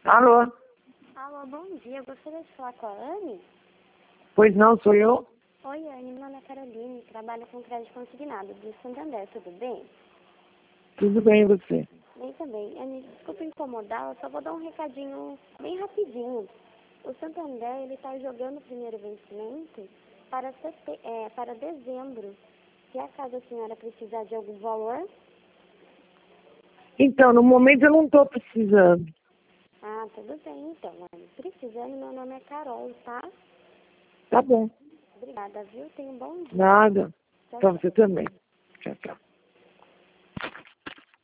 Alô? Alô, bom dia. Gostaria de falar com a Anne? Pois não, sou eu? Oi, Anne. Meu nome é Caroline. Trabalho com crédito consignado do Santander. Tudo bem? Tudo bem, e você? Bem também. Anne, desculpa incomodar. Eu só vou dar um recadinho bem rapidinho. O Santander, ele está jogando o primeiro vencimento para dezembro. Se acaso a senhora precisar de algum valor... Então, no momento eu não estou precisando. Ah, tudo bem então, Anne. Precisando, meu nome é Carol, tá? Tá bom. Obrigada, viu? Tenha um bom dia. Nada. Tchau, Pra tchau. você também.